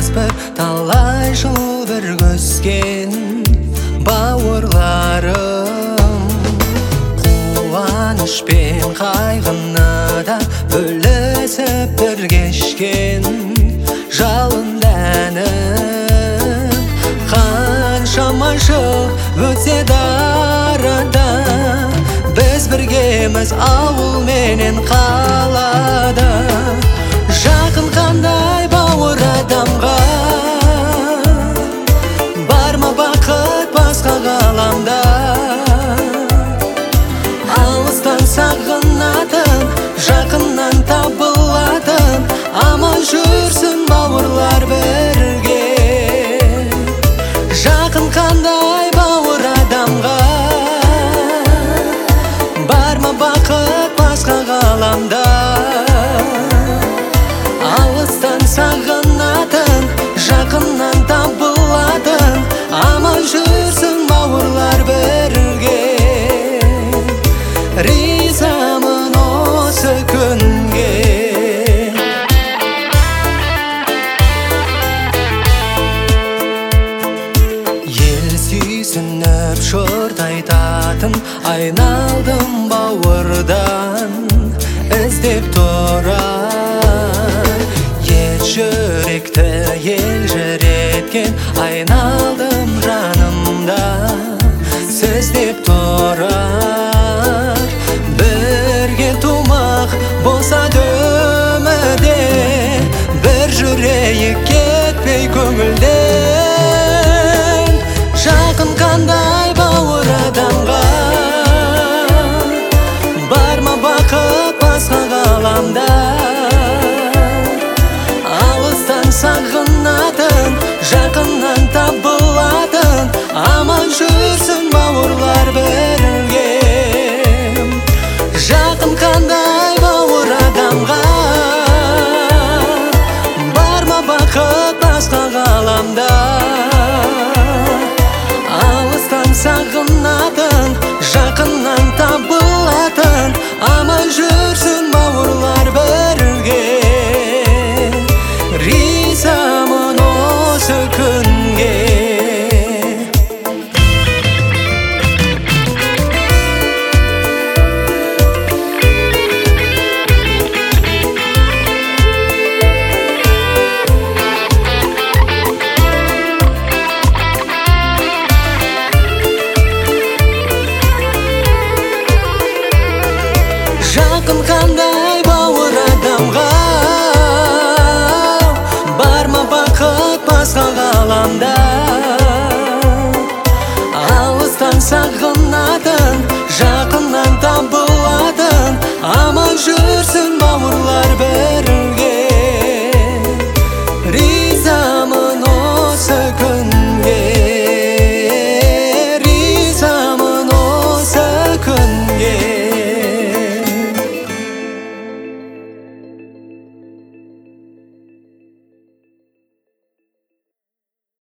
бір талай жыл бір көскен бауырларым. Қуаныш пен қайғыны да бөлісіп бір кешкен жалынды әнім. Қаншама жыл өтсе арада, біз біргеміз ауыл менен қалада. Жақын қандай бауыр адамға, бар ма бақыт басқа ғаламда? Алыстан сағынатын, жақыннан табылатын, аман жүрсін бауырлар бірге. Жақын қандай бауыр адамға, бар ма бақыт басқа ғаламда? Алыстан сағынатын, жақыннан табылатын, аман жүрсін бауырлар бірге. Ризамын осы күнге. Ел сүйсініп жұрт айтатын, айналдым бауырдан іздеп тұрар. Ел жүректі елжіреткен, айналдым жанымда сіз деп тұрар. Бірге тумақ болса өмірде, бір жүрейік кетпей көңілден. Жақын қандай бауыр адамға, бар ма бақыт басқа ғаламда? Алыстан сағынатын, жақыннан табылатын, аман жүрсін бауырлар бірге. Жақын қандай бауыр адамға, бар ма бақыт басқа ғаламда? Алыстан сағынатын, жақыннан табылатын, аман жүрсін бауырлар бірге. Ризамын осы күнге. Жақын қандай бауыр адамға, бар ма бақыт басқа ғаламда?